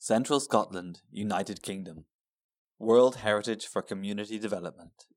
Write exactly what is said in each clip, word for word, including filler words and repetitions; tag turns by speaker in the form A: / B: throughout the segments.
A: Central Scotland, United Kingdom. World Heritage for Community Development.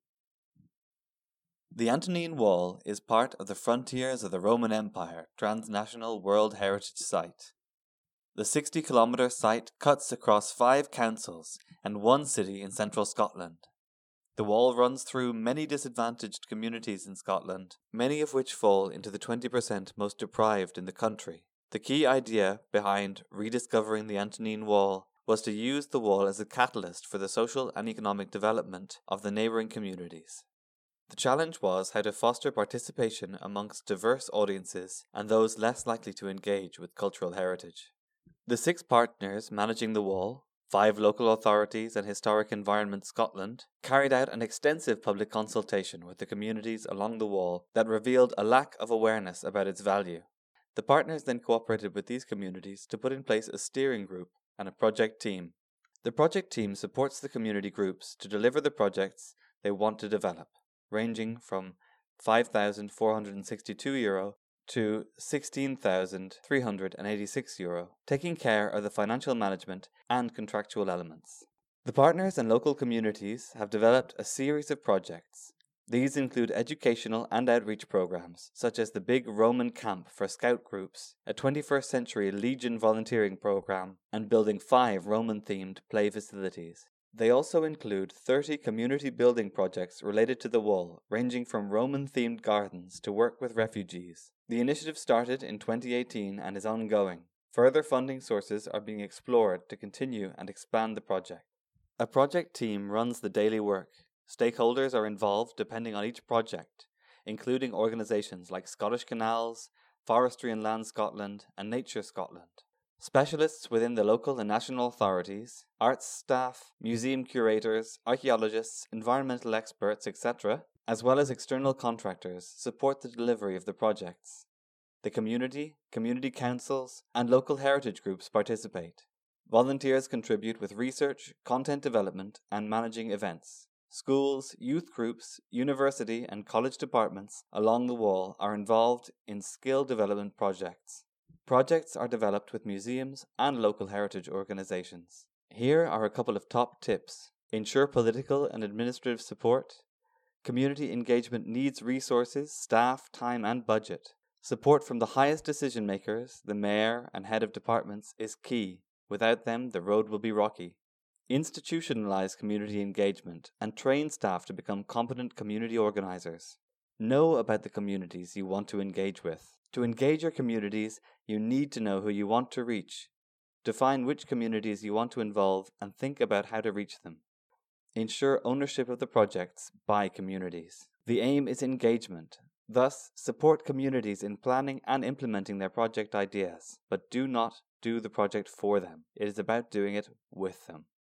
A: The Antonine Wall is part of the Frontiers of the Roman Empire Transnational World Heritage Site. The sixty kilometre site cuts across five councils and one city in central Scotland. The wall runs through many disadvantaged communities in Scotland, many of which fall into the twenty percent most deprived in the country. The key idea behind rediscovering the Antonine Wall was to use the wall as a catalyst for the social and economic development of the neighbouring communities. The challenge was how to foster participation amongst diverse audiences and those less likely to engage with cultural heritage. The six partners managing the wall, five local authorities and Historic Environment Scotland, carried out an extensive public consultation with the communities along the wall that revealed a lack of awareness about its value. The partners then cooperated with these communities to put in place a steering group and a project team. The project team supports the community groups to deliver the projects they want to develop, ranging from five thousand four hundred sixty-two euro to sixteen thousand three hundred eighty-six euro, taking care of the financial management and contractual elements. The partners and local communities have developed a series of projects. These include educational and outreach programs, such as the Big Roman Camp for Scout groups, a twenty-first century Legion volunteering program, and building five Roman-themed play facilities. They also include thirty community building projects related to the wall, ranging from Roman-themed gardens to work with refugees. The initiative started in twenty eighteen and is ongoing. Further funding sources are being explored to continue and expand the project. A project team runs the daily work. Stakeholders are involved depending on each project, including organisations like Scottish Canals, Forestry and Land Scotland, and Nature Scotland. Specialists within the local and national authorities, arts staff, museum curators, archaeologists, environmental experts, et cetera, as well as external contractors, support the delivery of the projects. The community, community councils, and local heritage groups participate. Volunteers contribute with research, content development, and managing events. Schools, youth groups, university and college departments along the wall are involved in skill development projects. Projects are developed with museums and local heritage organisations. Here are a couple of top tips. Ensure political and administrative support. Community engagement needs resources, staff, time and budget. Support from the highest decision makers, the mayor and head of departments, is key. Without them, the road will be rocky. Institutionalize community engagement and train staff to become competent community organisers. Know about the communities you want to engage with. To engage your communities, you need to know who you want to reach. Define which communities you want to involve and think about how to reach them. Ensure ownership of the projects by communities. The aim is engagement. Thus, support communities in planning and implementing their project ideas, but do not do the project for them. It is about doing it with them.